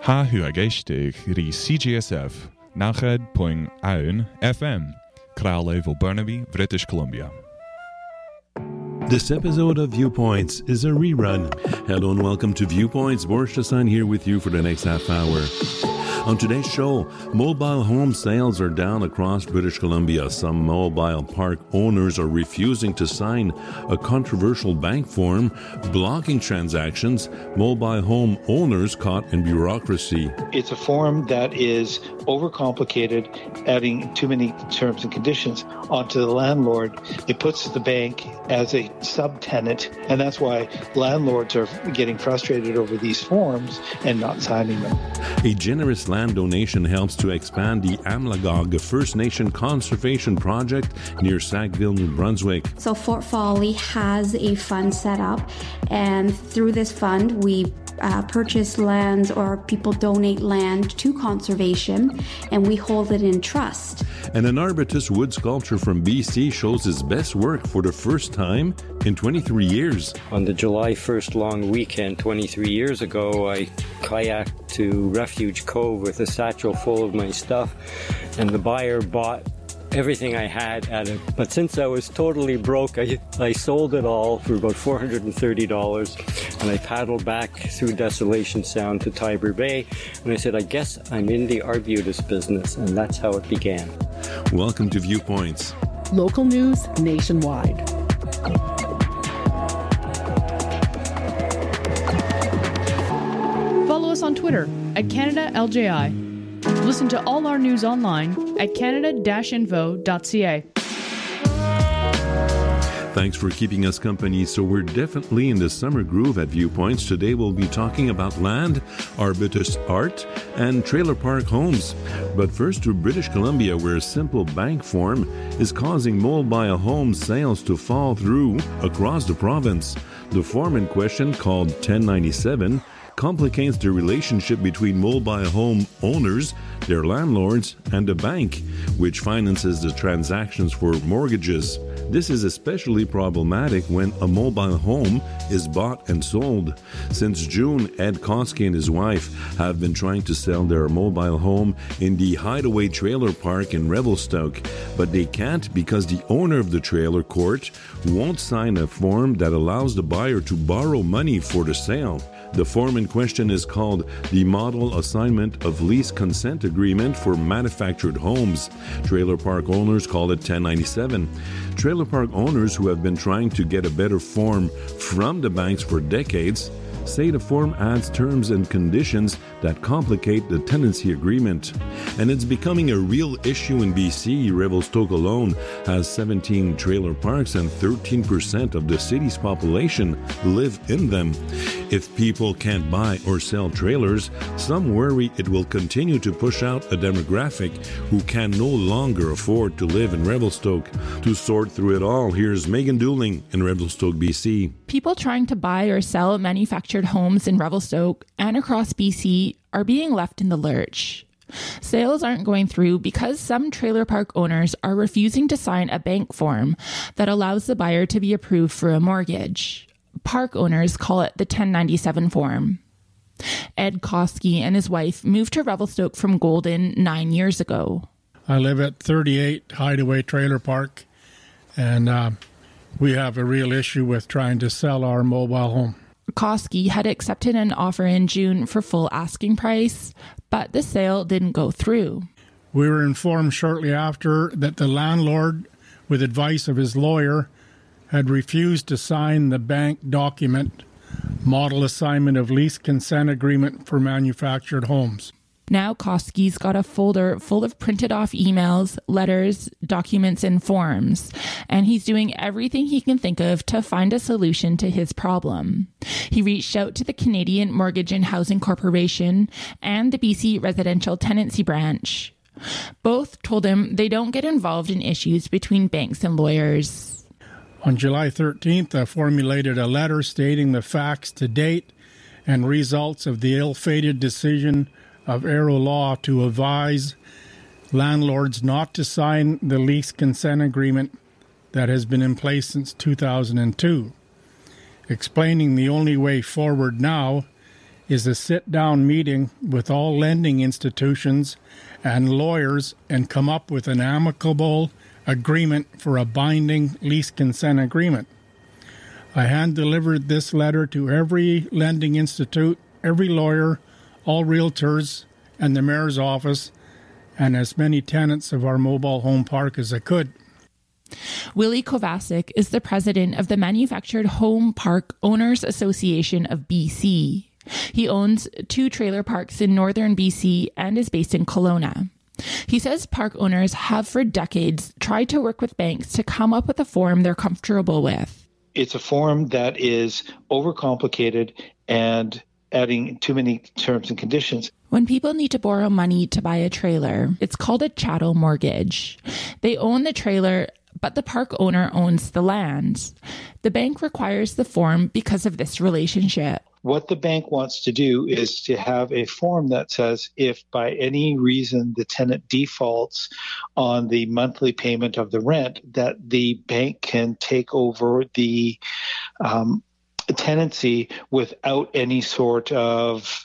Ha huagéisteach rí CGSF, nachad.1 FM, Kraleville, Burnaby, British Columbia. This episode of Viewpoints is a rerun. Hello and welcome to Viewpoints. Boris Chassan here with you for the next half hour. On today's show, mobile home sales are down across British Columbia. Some mobile park owners are refusing to sign a controversial bank form, blocking transactions. Mobile home owners caught in bureaucracy. It's a form that is overcomplicated, adding too many terms and conditions onto the landlord. It puts the bank as a subtenant, and that's why landlords are getting frustrated over these forms and not signing them. A generous land donation helps to expand the Amlagog First Nation Conservation Project near Sackville, New Brunswick. So Fort Folly has a fund set up, and through this fund we purchase lands, or people donate land to conservation, and we hold it in trust. And an Arbutus wood sculpture from BC shows its best work for the first time in 23 years. On the July 1st long weekend 23 years ago, I kayaked to Refuge Cove with a satchel full of my stuff, and the buyer bought everything I had at it. But since I was totally broke, I sold it all for about $430, and I paddled back through Desolation Sound to Tiber Bay, and I said, I guess I'm in the Arbutus business, and that's how it began. Welcome to Viewpoints. Local news nationwide. Follow us on Twitter at CanadaLJI. Listen to all our news online at canada-info.ca. Thanks for keeping us company. So we're definitely in the summer groove at Viewpoints. Today we'll be talking about land, Arbutus art, and trailer park homes. But first to British Columbia, where a simple bank form is causing mobile home sales to fall through across the province. The form in question, called 1097, complicates the relationship between mobile home owners, their landlords, and the bank, which finances the transactions for mortgages. This is especially problematic when a mobile home is bought and sold. Since June, Ed Koski and his wife have been trying to sell their mobile home in the Hideaway Trailer Park in Revelstoke, but they can't because the owner of the trailer court won't sign a form that allows the buyer to borrow money for the sale. The form in question is called the Model Assignment of Lease Consent Agreement for Manufactured Homes. Trailer park owners call it 1097. Trailer park owners who have been trying to get a better form from the banks for decades say the form adds terms and conditions that complicate the tenancy agreement. And it's becoming a real issue in BC. Revelstoke alone has 17 trailer parks and 13% of the city's population live in them. If people can't buy or sell trailers, some worry it will continue to push out a demographic who can no longer afford to live in Revelstoke. To sort through it all, here's Megan Dooling in Revelstoke, BC. People trying to buy or sell manufactured homes in Revelstoke and across BC are being left in the lurch. Sales aren't going through because some trailer park owners are refusing to sign a bank form that allows the buyer to be approved for a mortgage. Park owners call it the 1097 form. Ed Koski and his wife moved to Revelstoke from Golden 9 years ago. I live at 38 Hideaway Trailer Park, and we have a real issue with trying to sell our mobile home. Koski had accepted an offer in June for full asking price, but the sale didn't go through. We were informed shortly after that the landlord, with advice of his lawyer, had refused to sign the bank document, Model Assignment of Lease Consent Agreement for Manufactured Homes. Now Koski's got a folder full of printed off emails, letters, documents, and forms, and he's doing everything he can think of to find a solution to his problem. He reached out to the Canadian Mortgage and Housing Corporation and the BC Residential Tenancy Branch. Both told him they don't get involved in issues between banks and lawyers. On July 13th, I formulated a letter stating the facts to date and results of the ill-fated decision of Aero Law to advise landlords not to sign the lease consent agreement that has been in place since 2002, explaining the only way forward now is a sit-down meeting with all lending institutions and lawyers and come up with an amicable agreement for a binding lease consent agreement. I hand-delivered this letter to every lending institute, every lawyer, all realtors, and the mayor's office, and as many tenants of our mobile home park as I could. Willie Kovacic is the president of the Manufactured Home Park Owners Association of BC. He owns 2 trailer parks in northern BC and is based in Kelowna. He says park owners have for decades tried to work with banks to come up with a form they're comfortable with. It's a form that is overcomplicated and adding too many terms and conditions. When people need to borrow money to buy a trailer, it's called a chattel mortgage. They own the trailer, but the park owner owns the land. The bank requires the form because of this relationship. What the bank wants to do is to have a form that says if by any reason the tenant defaults on the monthly payment of the rent, that the bank can take over the tenancy without any sort of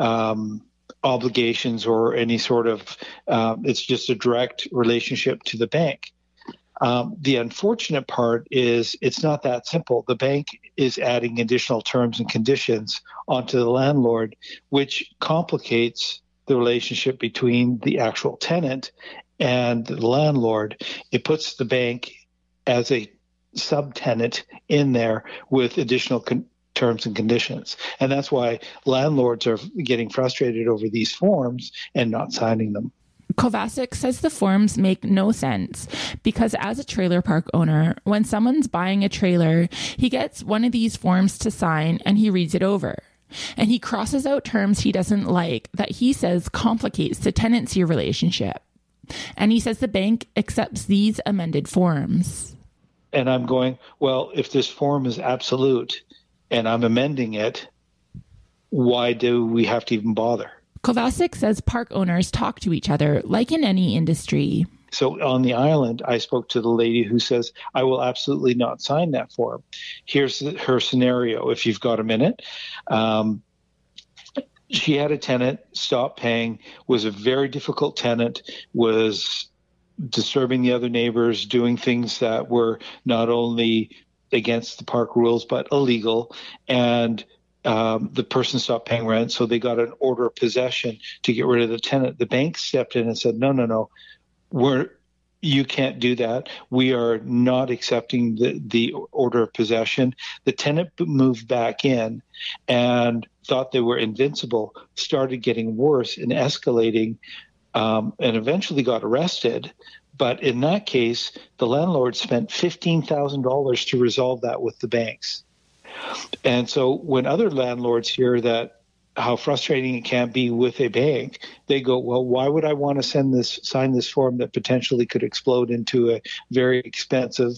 obligations or any sort of, it's just a direct relationship to the bank. The unfortunate part is it's not that simple. The bank is adding additional terms and conditions onto the landlord, which complicates the relationship between the actual tenant and the landlord. It puts the bank as a subtenant in there with additional terms and conditions. And that's why landlords are getting frustrated over these forms and not signing them. Kovacic says the forms make no sense because as a trailer park owner, when someone's buying a trailer, he gets one of these forms to sign and he reads it over. And he crosses out terms he doesn't like that he says complicates the tenancy relationship. And he says the bank accepts these amended forms. And I'm going, well, if this form is absolute and I'm amending it, why do we have to even bother? Kovacic says park owners talk to each other like in any industry. So on the island, I spoke to the lady who says, I will absolutely not sign that form. Here's her scenario, if you've got a minute. She had a tenant, stopped paying, was a very difficult tenant, was disturbing the other neighbors, doing things that were not only against the park rules, but illegal. And the person stopped paying rent, so they got an order of possession to get rid of the tenant. The bank stepped in and said, no, you can't do that. We are not accepting the order of possession. The tenant moved back in and thought they were invincible, started getting worse and escalating, and eventually got arrested. But in that case, the landlord spent $15,000 to resolve that with the banks. And so when other landlords hear that how frustrating it can be with a bank, they go, well, why would I want to sign this form that potentially could explode into a very expensive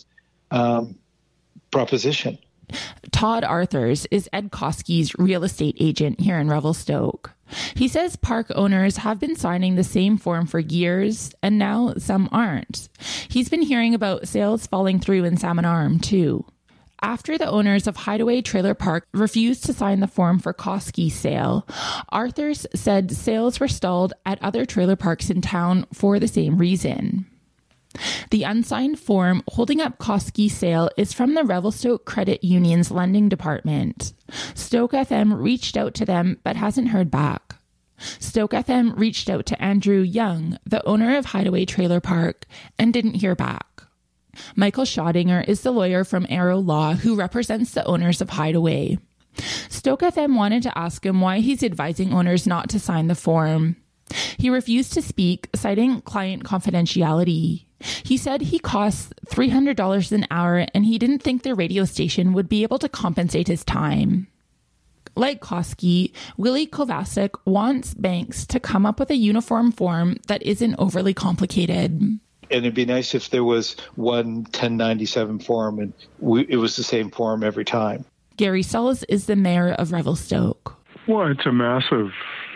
proposition? Todd Arthurs is Ed Koski's real estate agent here in Revelstoke. He says park owners have been signing the same form for years, and now some aren't. He's been hearing about sales falling through in Salmon Arm, too. After the owners of Hideaway Trailer Park refused to sign the form for Koski's sale, Arthurs said sales were stalled at other trailer parks in town for the same reason. The unsigned form holding up Koski's sale is from the Revelstoke Credit Union's lending department. Stoke FM reached out to them but hasn't heard back. Stoke FM reached out to Andrew Young, the owner of Hideaway Trailer Park, and didn't hear back. Michael Schodinger is the lawyer from Arrow Law who represents the owners of Hideaway. Stoke FM wanted to ask him why he's advising owners not to sign the form. He refused to speak, citing client confidentiality. He said he costs $300 an hour and he didn't think the radio station would be able to compensate his time. Like Koski, Willie Kovacic wants banks to come up with a uniform form that isn't overly complicated. And it'd be nice if there was one 1097 form and it was the same form every time. Gary Sulls is the mayor of Revelstoke. Well, it's a massive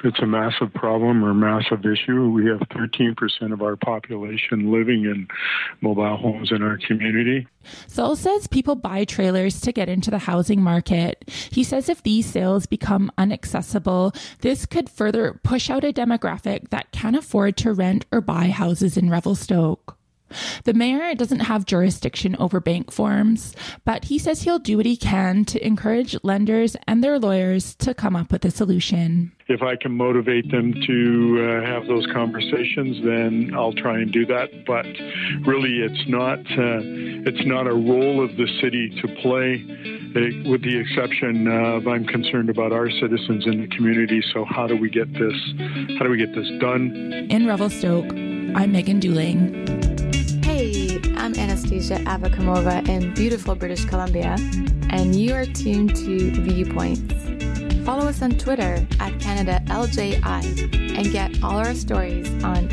it's a massive problem or massive issue. We have 13% of our population living in mobile homes in our community. Saul says people buy trailers to get into the housing market. He says if these sales become inaccessible, this could further push out a demographic that can't afford to rent or buy houses in Revelstoke. The mayor doesn't have jurisdiction over bank forms, but he says he'll do what he can to encourage lenders and their lawyers to come up with a solution. If I can motivate them to have those conversations, then I'll try and do that. But really, it's not a role of the city to play, with the exception of I'm concerned about our citizens in the community. So how do we get this done? In Revelstoke, I'm Megan Dooling. Hey, I'm Anastasia Avakamova in beautiful British Columbia, and you are tuned to Viewpoints. Follow us on Twitter at CanadaLJI and get all our stories on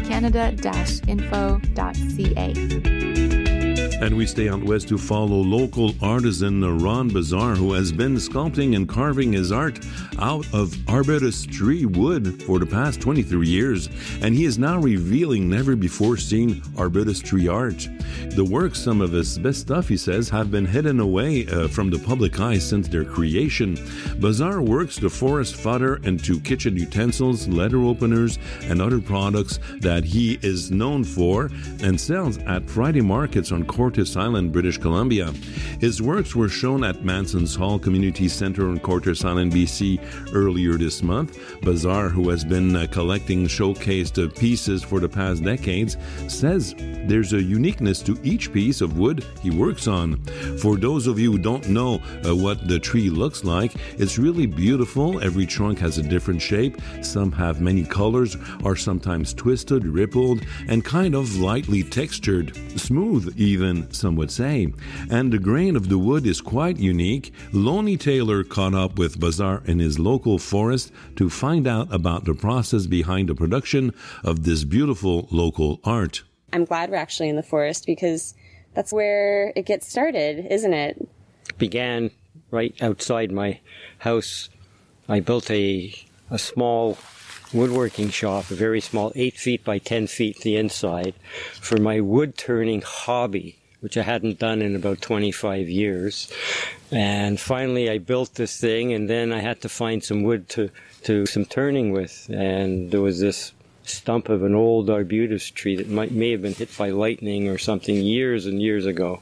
canada-info.ca. And we stay out west to follow local artisan Ron Bazar, who has been sculpting and carving his art out of arbutus tree wood for the past 23 years, and he is now revealing never-before-seen arbutus tree art. The works, some of his best stuff, he says, have been hidden away from the public eye since their creation. Bazar works the forest fodder into kitchen utensils, letter openers, and other products that he is known for and sells at Friday markets on Cortes Island, British Columbia. His works were shown at Manson's Hall Community Centre on Cortes Island, BC earlier this month. Bazar, who has been collecting showcased pieces for the past decades, says there's a uniqueness to each piece of wood he works on. For those of you who don't know what the tree looks like, it's really beautiful. Every trunk has a different shape. Some have many colors, are sometimes twisted, rippled, and kind of lightly textured. Smooth, even, some would say. And the grain of the wood is quite unique. Lonnie Taylor caught up with Bazar in his local forest to find out about the process behind the production of this beautiful local art. I'm glad we're actually in the forest because that's where it gets started, isn't it? Began right outside my house. I built a small woodworking shop, a very small, 8 feet by 10 feet the inside, for my wood turning hobby, which I hadn't done in about 25 years. And finally I built this thing, and then I had to find some wood to do some turning with. And there was this stump of an old arbutus tree that may have been hit by lightning or something years and years ago.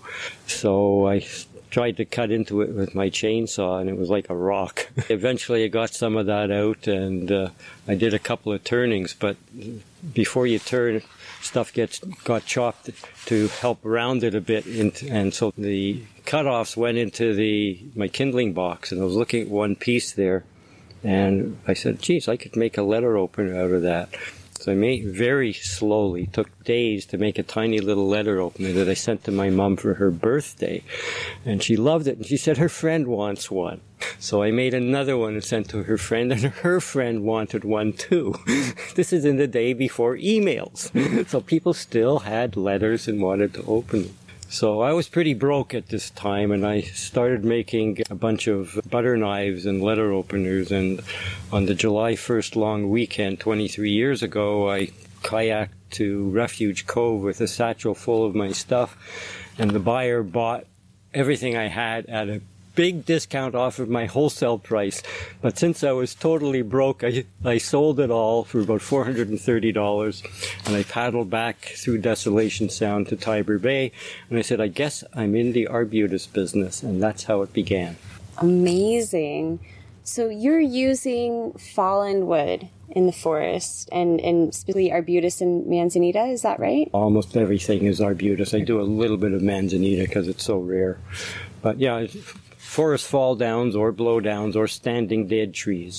So I tried to cut into it with my chainsaw, and it was like a rock. Eventually I got some of that out, and I did a couple of turnings, but before you turn, stuff got chopped to help round it a bit, and so the cutoffs went into my kindling box, and I was looking at one piece there, and I said, geez, I could make a letter opener out of that. So I made very slowly, took days to make a tiny little letter opener that I sent to my mom for her birthday. And she loved it, and she said her friend wants one. So I made another one and sent to her friend, and her friend wanted one too. This is in the day before emails. So people still had letters and wanted to open them. So I was pretty broke at this time, and I started making a bunch of butter knives and letter openers. And on the July 1st long weekend 23 years ago, I kayaked to Refuge Cove with a satchel full of my stuff, and the buyer bought everything I had at a big discount off of my wholesale price. But since I was totally broke, I sold it all for about $430, and I paddled back through Desolation Sound to Tiber Bay, and I said, I guess I'm in the arbutus business, and that's how it began. Amazing. So you're using fallen wood in the forest, and specifically arbutus and manzanita, is that right? Almost everything is arbutus. I do a little bit of manzanita because it's so rare. But yeah, forest fall downs or blow downs or standing dead trees.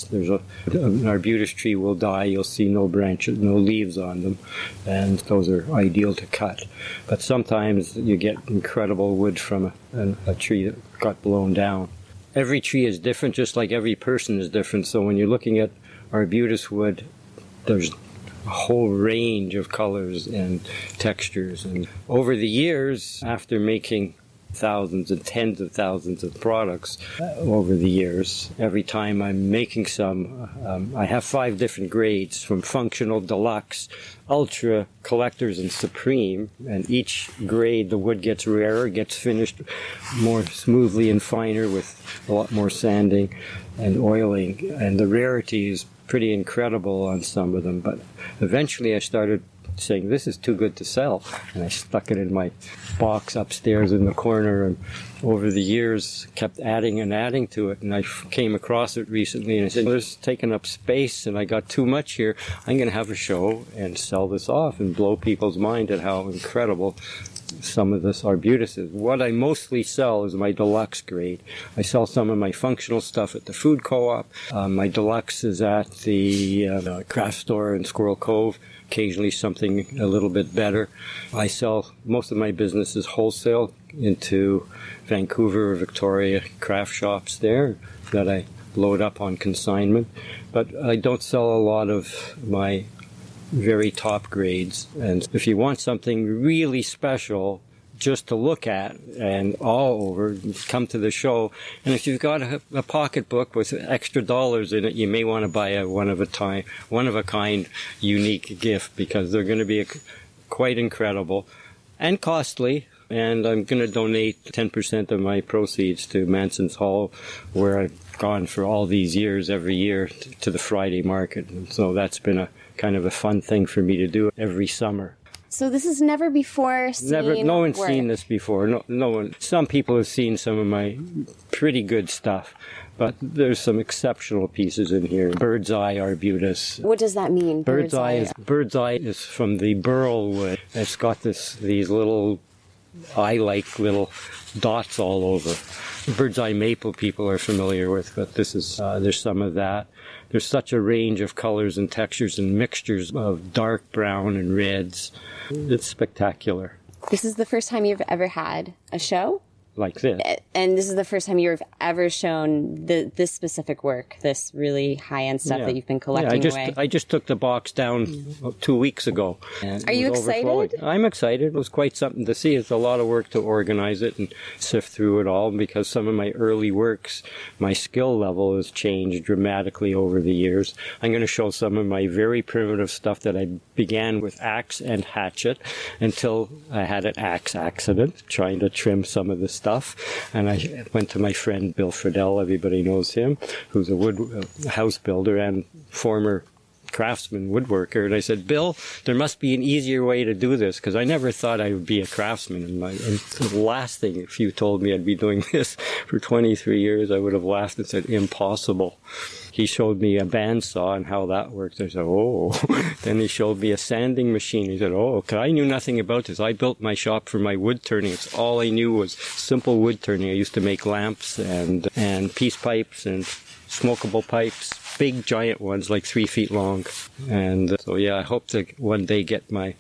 An arbutus tree will die. You'll see no branches, no leaves on them, and those are ideal to cut. But sometimes you get incredible wood from a tree that got blown down. Every tree is different, just like every person is different. So when you're looking at arbutus wood, there's a whole range of colors and textures. And over the years, after making thousands and tens of thousands of products over the years. Every time I'm making some, I have 5 different grades, from functional, deluxe, ultra, collectors, and supreme. And each grade, the wood gets rarer, gets finished more smoothly and finer with a lot more sanding and oiling. And the rarity is pretty incredible on some of them. But eventually I started saying, this is too good to sell. And I stuck it in my box upstairs in the corner, and over the years kept adding and adding to it. And I came across it recently and I said, well, this is taking up space and I got too much here. I'm going to have a show and sell this off and blow people's mind at how incredible some of this arbutus is. What I mostly sell is my deluxe grade. I sell some of my functional stuff at the food co-op. My deluxe is at the craft store in Squirrel Cove. Occasionally something a little bit better. I sell most of my business is wholesale into Vancouver or Victoria craft shops there that I load up on consignment. But I don't sell a lot of my very top grades. And if you want something really special just to look at and all over, come to the show. And if you've got a pocketbook with extra dollars in it, you may want to buy a one of a kind unique gift, because they're going to be quite incredible and costly. And I'm going to donate 10% of my proceeds to Manson's Hall, where I've gone for all these years, every year, to the Friday market. And so that's been a kind of a fun thing for me to do every summer. So this is never before seen. No one's work. seen this before. No one. Some people have seen some of my pretty good stuff, but there's some exceptional pieces in here. Bird's eye arbutus. What does that mean? Bird's eye is from the burl wood. It's got these little eye-like little dots all over. Bird's eye maple people are familiar with, but this is there's some of that. There's such a range of colors and textures and mixtures of dark brown and reds. It's spectacular. This is the first time you've ever had a show? Like this. And this is the first time you've ever shown this specific work, this really high-end stuff that you've been collecting away. I just took the box down 2 weeks ago. Are you excited? I'm excited. It was quite something to see. It's a lot of work to organize it and sift through it all, because some of my early works, my skill level has changed dramatically over the years. I'm going to show some of my very primitive stuff that I began with axe and hatchet until I had an axe accident trying to trim some of the stuff. And I went to my friend Bill Friedel, everybody knows him, who's a house builder and former craftsman woodworker. And I said, Bill, there must be an easier way to do this, because I never thought I would be a craftsman. And the last thing, if you told me I'd be doing this for 23 years, I would have laughed and said, impossible. He showed me a bandsaw and how that works. I said, oh. Then he showed me a sanding machine. He said, oh, because I knew nothing about this. I built my shop for my wood turning. It's all I knew was simple wood turning. I used to make lamps and peace pipes and smokable pipes, big giant ones like 3 feet long. And so, I hope to one day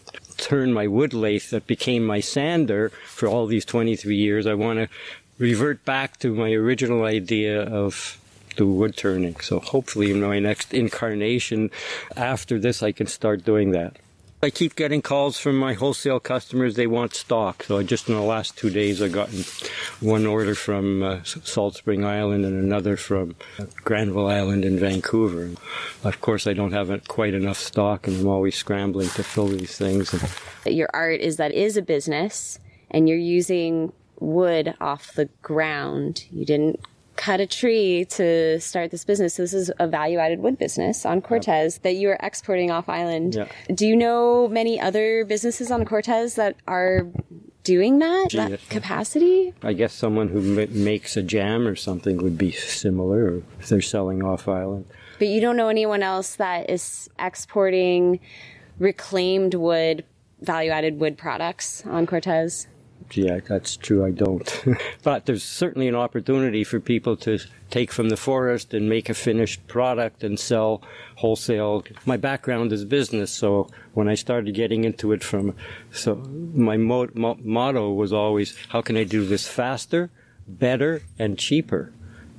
turn my wood lathe that became my sander for all these 23 years. I want to revert back to my original idea of the wood turning. So hopefully in my next incarnation after this, I can start doing that. I keep getting calls from my wholesale customers. They want stock. So just in the last 2 days, I've gotten one order from Salt Spring Island and another from Granville Island in Vancouver. Of course, I don't have quite enough stock, and I'm always scrambling to fill these things. Your art is a business, and you're using wood off the ground. You didn't cut a tree to start this business. So this is a value-added wood business on Cortez that you are exporting off island. Yeah. Do you know many other businesses on Cortez that are doing that capacity? I guess someone who makes a jam or something would be similar, if they're selling off island. But you don't know anyone else that is exporting reclaimed wood, value-added wood products on Cortez? Yeah, that's true. I don't. But there's certainly an opportunity for people to take from the forest and make a finished product and sell wholesale. My background is business, so when I started getting into it my motto was always, how can I do this faster, better, and cheaper?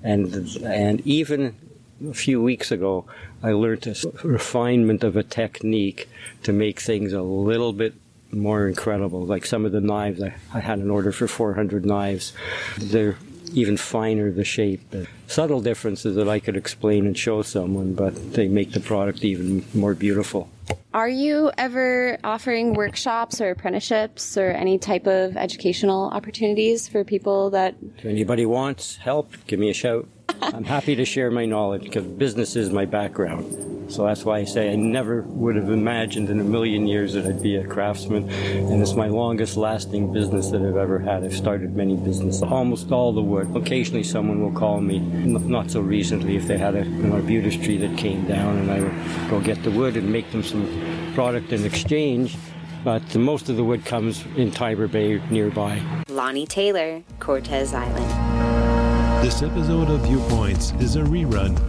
And even a few weeks ago, I learned a refinement of a technique to make things a little bit more incredible. Like some of the knives, I had an order for 400 knives. They're even finer, the shape. Subtle differences that I could explain and show someone, but they make the product even more beautiful. Are you ever offering workshops or apprenticeships or any type of educational opportunities for people that... If anybody wants help, give me a shout. I'm happy to share my knowledge because business is my background. So that's why I say I never would have imagined in a million years that I'd be a craftsman. And it's my longest lasting business that I've ever had. I've started many businesses, almost all the wood. Occasionally someone will call me, not so recently, if they had a arbutus tree that came down, and I would go get the wood and make them some product in exchange. But most of the wood comes in Tiber Bay nearby. Lonnie Taylor, Cortez Island. This episode of Viewpoints is a rerun.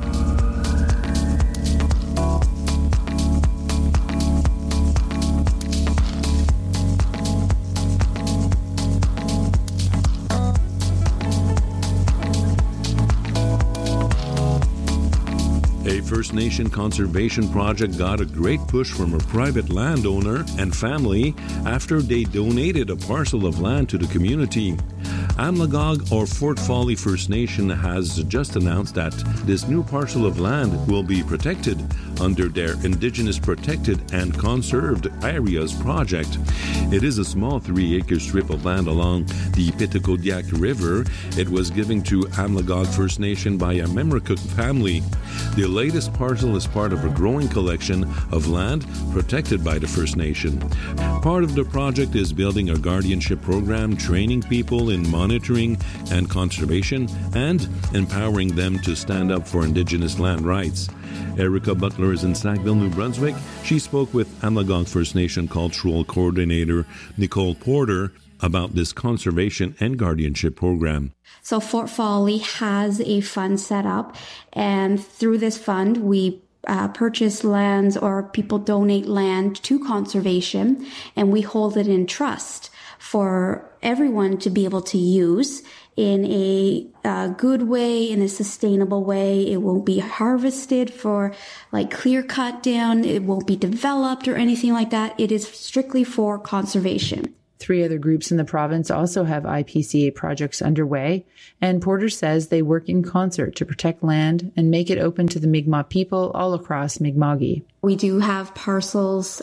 A First Nation conservation project got a great push from a private landowner and family after they donated a parcel of land to the community. Amlagog, or Fort Folly First Nation, has just announced that this new parcel of land will be protected under their Indigenous Protected and Conserved Areas project. It is a small 3-acre strip of land along the Pitacodiac River. It was given to Amlagog First Nation by a Memricook family. The latest parcel is part of a growing collection of land protected by the First Nation. Part of the project is building a guardianship program, training people in monitoring and conservation, and empowering them to stand up for Indigenous land rights. Erica Butler is in Sackville, New Brunswick. She spoke with Amlagog First Nation Cultural Coordinator Nicole Porter about this conservation and guardianship program. So Fort Folly has a fund set up, and through this fund, we purchase lands, or people donate land to conservation, and we hold it in trust for everyone to be able to use in a good way, in a sustainable way. It won't be harvested for like clear cut down. It won't be developed or anything like that. It is strictly for conservation. 3 other groups in the province also have IPCA projects underway, and Porter says they work in concert to protect land and make it open to the Mi'kmaq people all across Mi'kma'ki. We do have parcels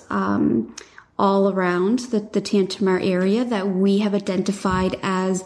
all around the Tantramar area that we have identified as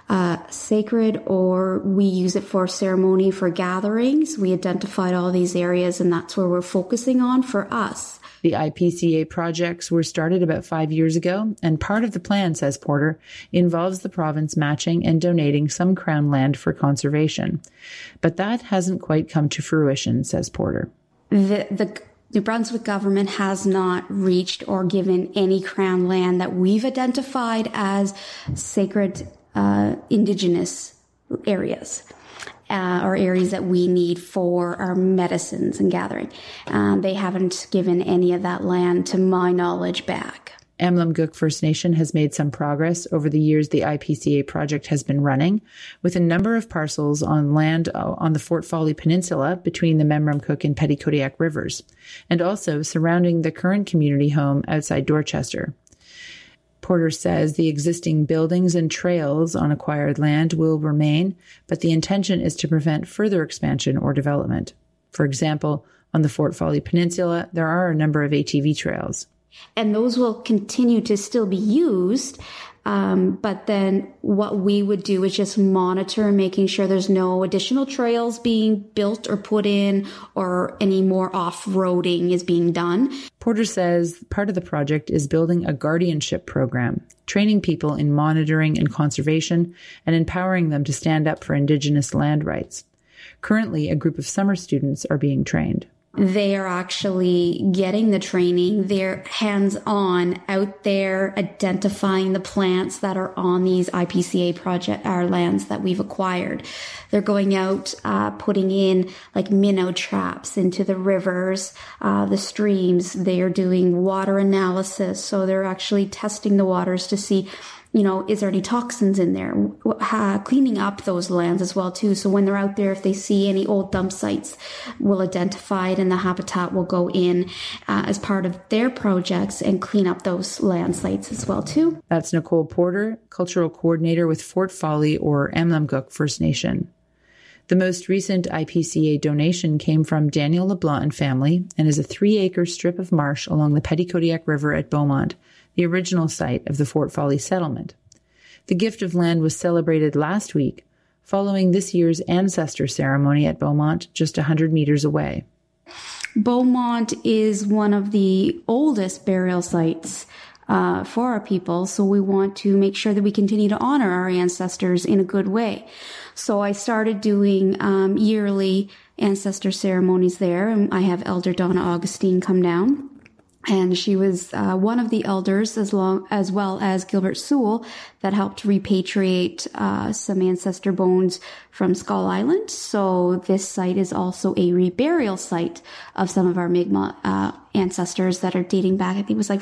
sacred, or we use it for ceremony, for gatherings. We identified all these areas, and that's where we're focusing on for us. The IPCA projects were started about 5 years ago, and part of the plan, says Porter, involves the province matching and donating some Crown land for conservation. But that hasn't quite come to fruition, says Porter. The New Brunswick government has not reached or given any Crown land that we've identified as sacred Indigenous areas. Or areas that we need for our medicines and gathering. They haven't given any of that land, to my knowledge, back. Amlagog First Nation has made some progress over the years the IPCA project has been running, with a number of parcels on land on the Fort Folly Peninsula between the Memramcook and Petitcodiac rivers, and also surrounding the current community home outside Dorchester. Porter says the existing buildings and trails on acquired land will remain, but the intention is to prevent further expansion or development. For example, on the Fort Folly Peninsula, there are a number of ATV trails. And those will continue to still be used, but then what we would do is just monitor, making sure there's no additional trails being built or put in, or any more off-roading is being done. Porter says part of the project is building a guardianship program, training people in monitoring and conservation, and empowering them to stand up for Indigenous land rights. Currently, a group of summer students are being trained. They are actually getting the training. They're hands-on out there identifying the plants that are on these IPCA project, our lands that we've acquired. They're going out, putting in like minnow traps into the rivers, the streams. They are doing water analysis. So they're actually testing the waters to see is there any toxins in there? Cleaning up those lands as well too. So when they're out there, if they see any old dump sites, we'll identify it and the Habitat will go in as part of their projects and clean up those land sites as well too. That's Nicole Porter, Cultural Coordinator with Fort Folly or Amlamguk First Nation. The most recent IPCA donation came from Daniel LeBlanc and family and is a 3-acre strip of marsh along the Petitcodiac River at Beaumont, the original site of the Fort Folly settlement. The gift of land was celebrated last week, following this year's ancestor ceremony at Beaumont, just 100 meters away. Beaumont is one of the oldest burial sites for our people, so we want to make sure that we continue to honor our ancestors in a good way. So I started doing yearly ancestor ceremonies there, and I have Elder Donna Augustine come down. And she was one of the elders, as well as Gilbert Sewell, that helped repatriate some ancestor bones from Skull Island. So this site is also a reburial site of some of our Mi'kmaq ancestors that are dating back, I think it was like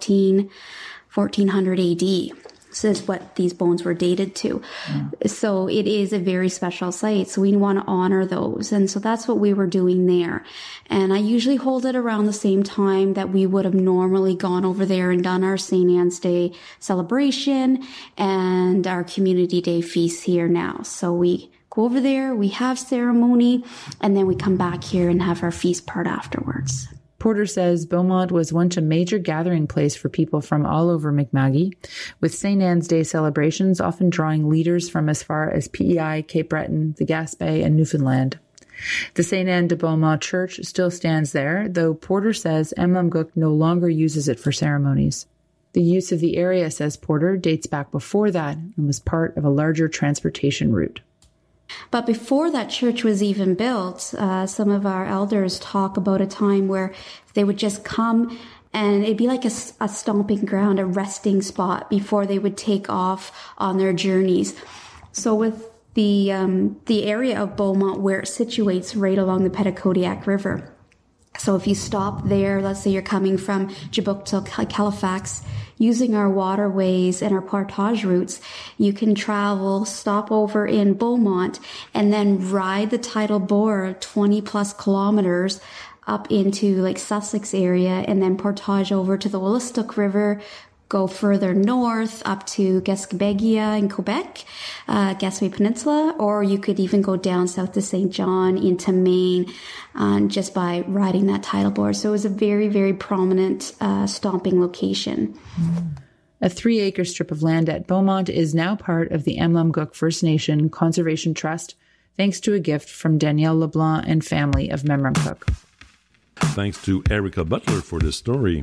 1400 AD. So is what these bones were dated to. So it is a very special site. So we want to honor those. And so that's what we were doing there. And I usually hold it around the same time that we would have normally gone over there and done our St. Anne's Day celebration and our Community Day feast here now. So we go over there, we have ceremony, and then we come back here and have our feast part afterwards. Porter says Beaumont was once a major gathering place for people from all over Mi'kma'ki, with St. Anne's Day celebrations often drawing leaders from as far as PEI, Cape Breton, the Gaspé, and Newfoundland. The St. Anne de Beaumont Church still stands there, though Porter says Amlamguk no longer uses it for ceremonies. The use of the area, says Porter, dates back before that and was part of a larger transportation route. But before that church was even built, some of our elders talk about a time where they would just come and it'd be like a stomping ground, a resting spot before they would take off on their journeys. So with the area of Beaumont where it situates right along the Petitcodiac River. So if you stop there, let's say you're coming from Jabukta, Halifax, using our waterways and our portage routes, you can travel, stop over in Beaumont, and then ride the tidal bore 20 plus kilometers up into like Sussex area, and then portage over to the Wolastoq River, go further north up to Gascabegia in Quebec, Gaspé Peninsula, or you could even go down south to St. John into Maine just by riding that tidal board. So it was a very, very prominent stomping location. A 3-acre strip of land at Beaumont is now part of the Amlamguk First Nation Conservation Trust, thanks to a gift from Danielle LeBlanc and family of Memramcook. Thanks to Erica Butler for this story.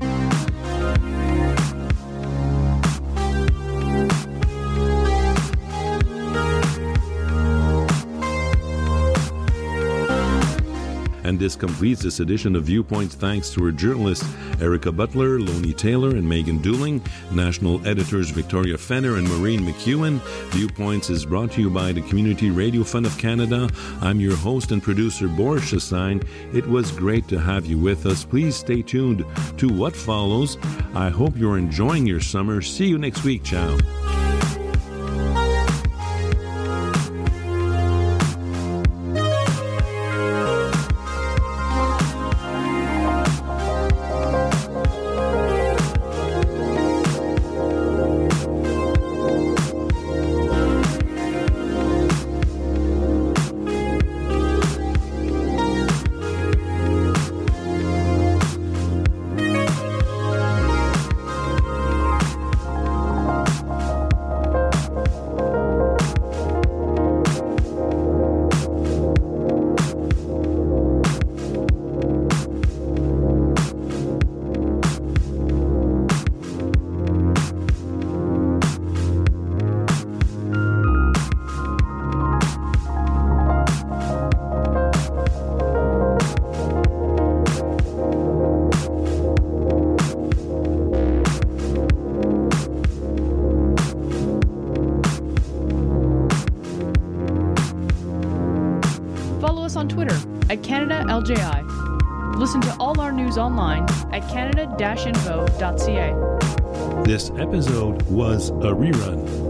And this completes this edition of Viewpoints thanks to our journalists Erica Butler, Lonnie Taylor, and Megan Dooling, national editors Victoria Fenner and Maureen McEwen. Viewpoints is brought to you by the Community Radio Fund of Canada. I'm your host and producer, Boris Chassagne. It was great to have you with us. Please stay tuned to what follows. I hope you're enjoying your summer. See you next week. Ciao. On Twitter at CanadaLJI. Listen to all our news online at canada-info.ca. This episode was a rerun.